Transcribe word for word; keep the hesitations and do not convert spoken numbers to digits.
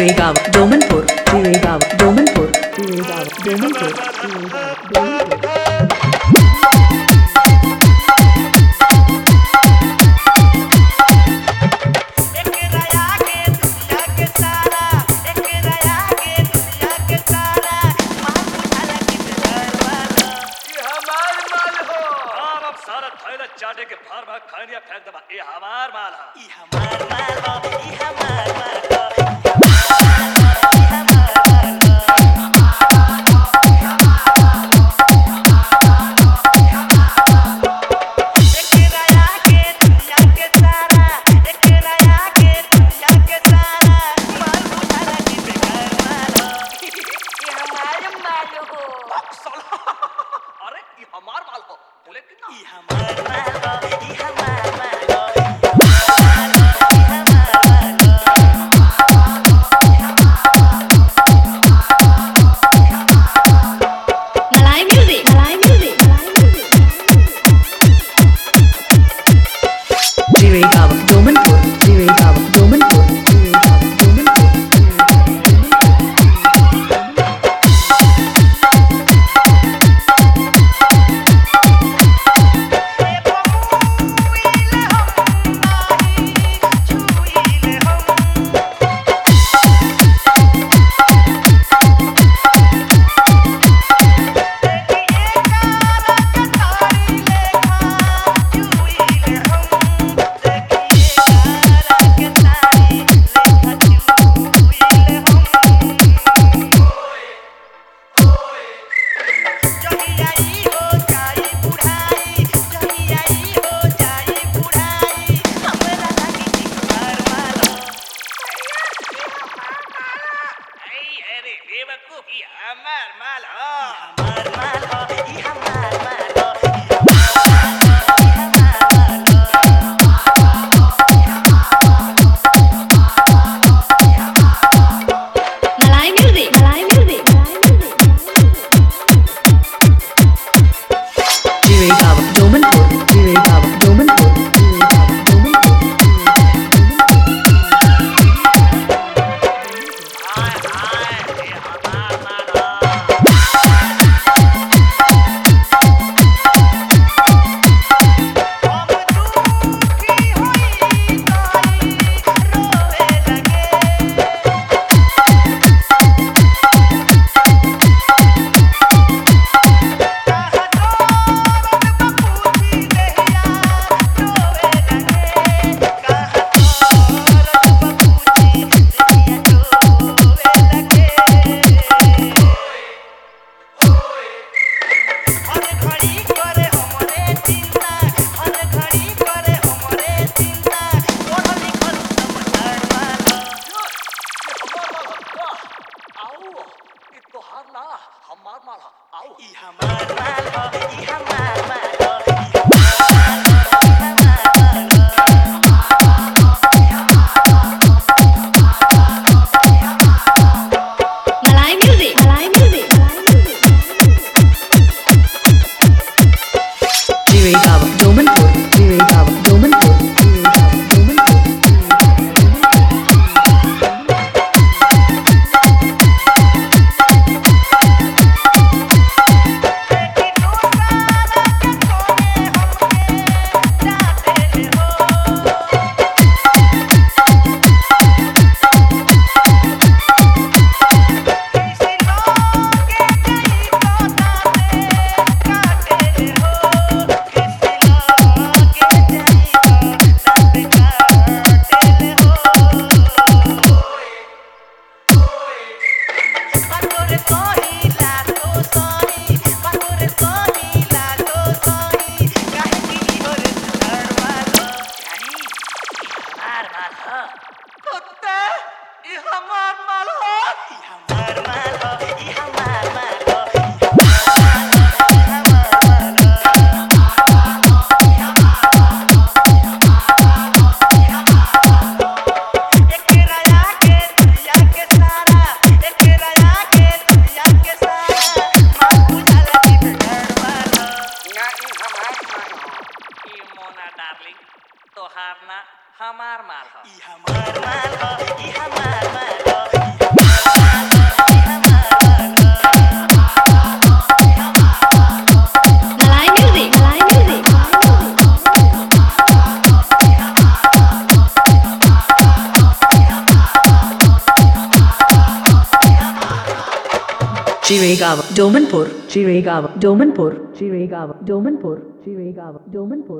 Jiregaon, Domanpur, Jiregaon, Domanpur, Jiregaon, Domanpur, Jiregaon, Domanpur. चाटे के फार भाग खानिया फेंक दबा ये हमार माल है ई हमार माल हो ई हमार माल हो अरे ये हमार माल हो बोले कितना ई हमार माल हो ई हमार माल हो Malay music, Malay music, Malay music. Jiregaon, Domanpur, Jiregaon, Domanpur, Jiregaon, Domanpur. हमार माल हो हमार माल हो ई हमार माल हो Malay music, Malay music, Malay music. Jiregaon, Domanpur, Jiregaon, Domanpur, Jiregaon, Domanpur. हाय हाय ये हमार माल हो हम दुखी होई ताई रोवे लगे तोहार ना हमार माल हो आओ ई हमार माल हो ई हमार माल हो Malay music, Malay music, Malay music. Jiregaon, Domanpur, Jiregaon, Domanpur, Jiregaon, Domanpur. कुत्ते ये हमार माल हो हमार माल हो ई हमार माल हो तोहार ना हमार माल हो ई हमार माल हो ई हमार माल हो Chiregaon, Domanpur, Chiregaon, Domanpur, Chiregaon, Domanpur, Chiregaon, Domanpur.